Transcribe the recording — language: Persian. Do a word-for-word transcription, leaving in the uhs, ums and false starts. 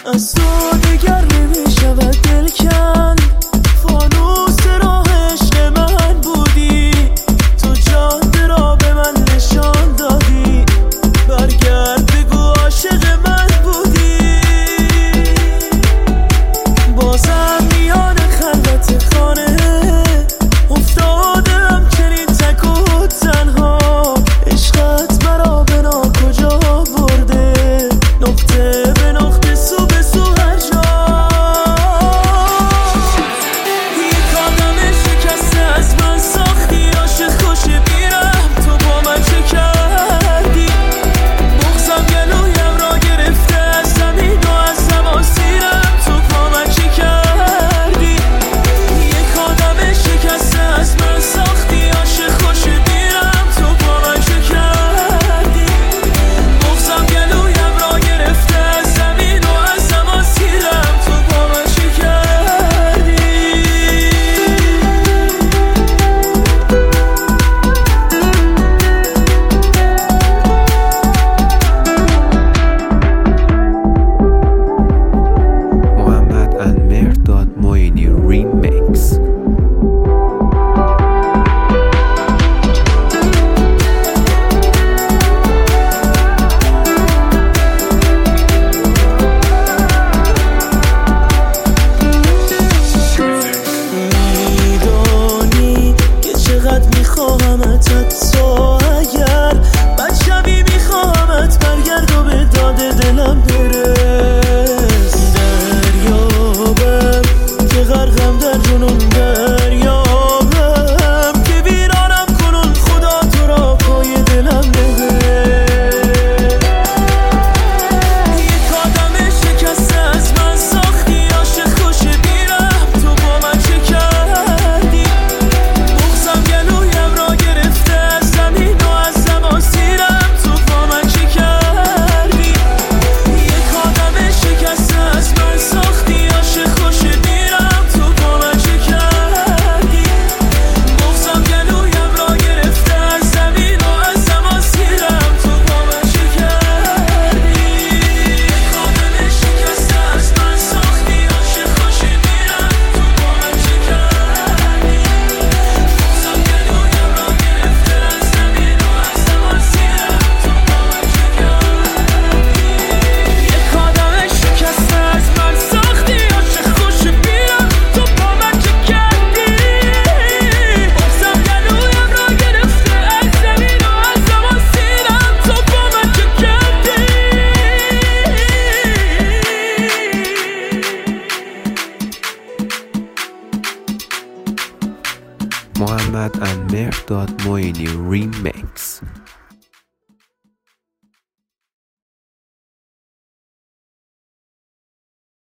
از تو دگر نمیشود دل کن. فانوس راه عشق من بودی، تو جاده را به من نشان دادی. برگرد بگو عاشق من بودی. بازم میان خلوت خانه افتادم چنین تک و تنها. عشقت مرا به ناکجا برده، نقطه به نقطه سو به سو هر جا. یک آدم شکسته از من ساختی، عاشق خوش بیرم تو با من چه کردی. بغضم گلویم را گرفته از زمین و از زماسیرم تو با من چه کردی. یک آدم شکسته از من ساختی، عاشق خوش بیرم تو با من چه کردی. بغضم گلویم را گرفته از زمین و از زماسیرم تو با من چه کردی. محمد and مهرداد معینی ریمیکس. میدانی که چقدر میخواهمت، حتی اگر بد شبی میخواهمت. برگرد و به داد دلم برس. دریابم که غرقم در جنون، دریابم که ویرانم کنون. خدا تو را پای دلم نبر. یک آدم شکسته از من ساختی، عاشق خوش بیرم تو با من چه کردی. بغضم گلویم را گرفته از زمین و از زماسیرم تو با من چه کردی. یک آدم شکسته از من ساختی، عاشق خوش بیرم تو با من چه کردی. بغضم گلویم را گرفته از زمین و از زماسیرم تو با من چه کردی. یک آدم شکسته از من ساختی، عاشق خوش بیرم تو با من چه کردی. بغضم گلویم را گرفته از زمین و از زماسیرم تو با من چه کردی. یک آدم شکسته از من ساختی، عاشق خوش بیرم تو با من چه کردی. بغضم گلویم را گرفته از زمین و از زماسیرم تو با من چه کردی. محمد and مهرداد معینی ریمیکس.